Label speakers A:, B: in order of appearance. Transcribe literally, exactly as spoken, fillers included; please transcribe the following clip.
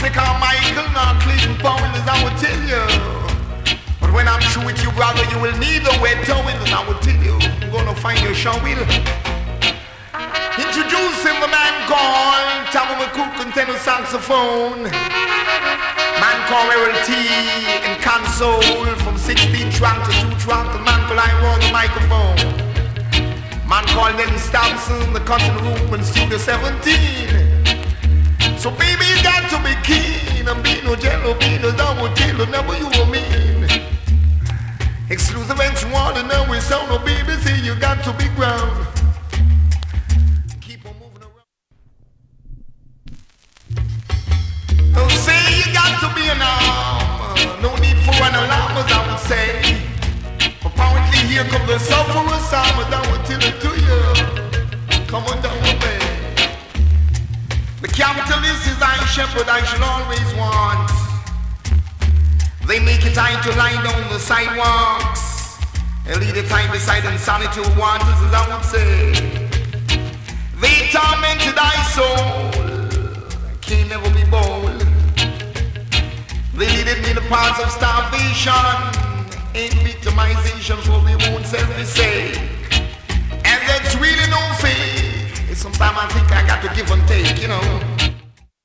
A: because Michael, not Cleveland Powell, as I will tell you. But when I'm through with you, brother, you will need a wet towel, and I will tell you, I'm gonna find your shovel. Introducing the man called Tommy McCook and tenor saxophone. Man called Errol T and console from sixteen trunk to two trunk. The man called I on the microphone. Man called Dennis Thompson, the cutting room in Studio seventeen. So baby, you got to be keen and be no jello, be no double tail, never you will mean. Exclusive and you want to know we sound no baby, see you got to be ground. Don't say you got to be an arm. No need for an alarm, as I would say. Apparently here comes the sufferer's arm, and I will tell it to you. Come on down with me. The capitalist is I shepherd I shall always want. They make it time to lie down the sidewalks and lead a time beside insanity wanders, as I would say. They tormented thy soul. Can't never be bold. They leaded me the paths of starvation and victimization for their own selfish sake. And that's really no fake. Sometimes I think I got to give and take, you know.